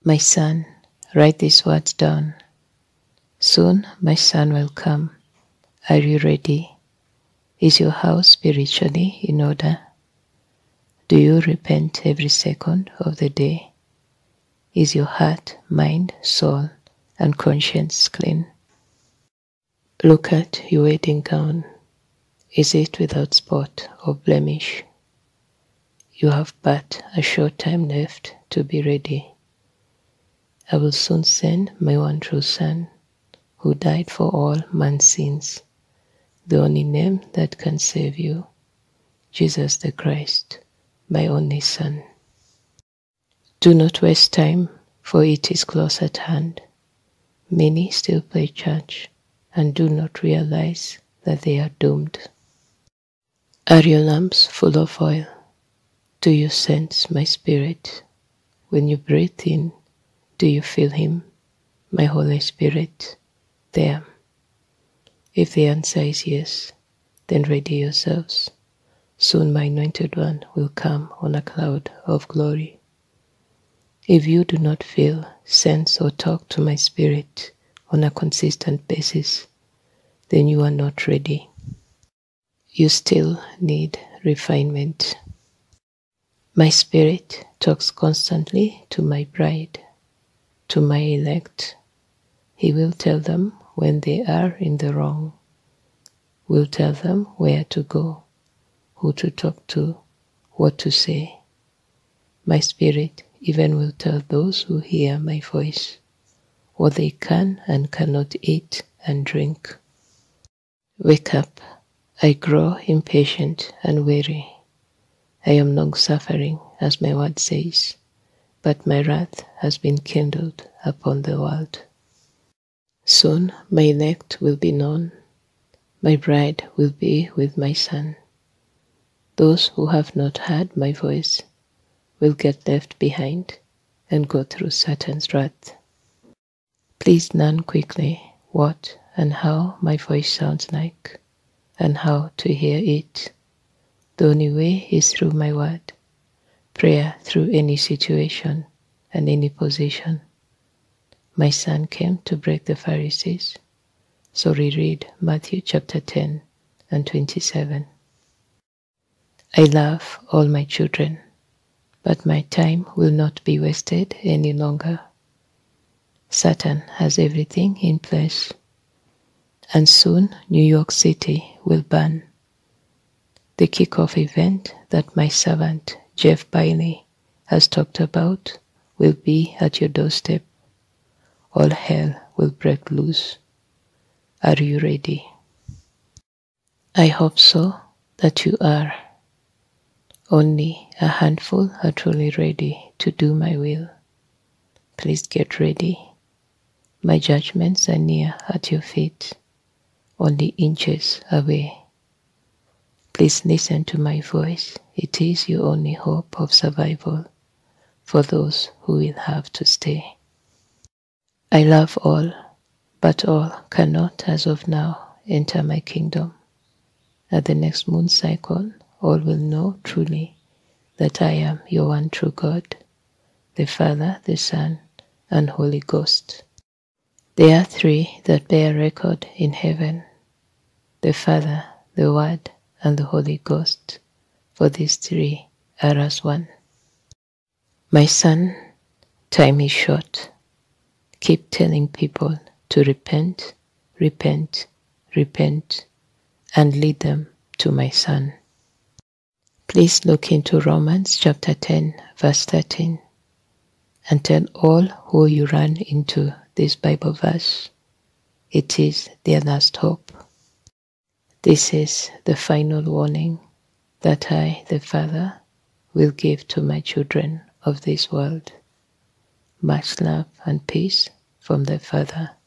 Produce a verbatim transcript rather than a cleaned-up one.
My son, write these words down. Soon my son will come. Are you ready? Is your house spiritually in order? Do you repent every second of the day? Is your heart, mind, soul, and conscience clean? Look at your wedding gown. Is it without spot or blemish? You have but a short time left to be ready. I will soon send my one true Son, who died for all man's sins, the only name that can save you, Jesus the Christ, my only Son. Do not waste time, for it is close at hand. Many still play church and do not realize that they are doomed. Are your lamps full of oil? Do you sense my Spirit? When you breathe in, do you feel Him, my Holy Spirit, there? If the answer is yes, then ready yourselves. Soon my Anointed One will come on a cloud of glory. If you do not feel, sense, or talk to my Spirit on a consistent basis, then you are not ready. You still need refinement. My Spirit talks constantly to my bride, to my elect. He will tell them when they are in the wrong, will tell them where to go, who to talk to, what to say. My Spirit even will tell those who hear my voice what they can and cannot eat and drink. Wake up, I grow impatient and weary. I am long-suffering, as my word says, but my wrath has been kindled upon the world. Soon my elect will be known. My bride will be with my Son. Those who have not heard my voice will get left behind and go through Satan's wrath. Please learn quickly what and how my voice sounds like, and how to hear it. The only way is through my word, prayer through any situation and any position. My Son came to break the Pharisees, so reread Matthew chapter ten and twenty-seven. I love all my children, but my time will not be wasted any longer. Satan has everything in place, and soon New York City will burn. The kickoff event that my servant Jeff Bailey has talked about will be at your doorstep. All hell will break loose. Are you ready? I hope so that you are. Only a handful are truly ready to do my will. Please get ready. My judgments are near at your feet, only inches away. Please listen to my voice. It is your only hope of survival for those who will have to stay. I love all, but all cannot as of now enter my kingdom. At the next moon cycle, all will know truly that I am your one true God, the Father, the Son, and Holy Ghost. There are three that bear record in heaven, the Father, the Word, and the Holy Ghost, for these three are as one. My son, time is short. Keep telling people to repent, repent, repent, and lead them to my Son. Please look into Romans chapter ten, verse thirteen, and tell all who you run into this Bible verse. It is their last hope. This is the final warning that I, the Father, will give to my children of this world. Much love and peace from the Father.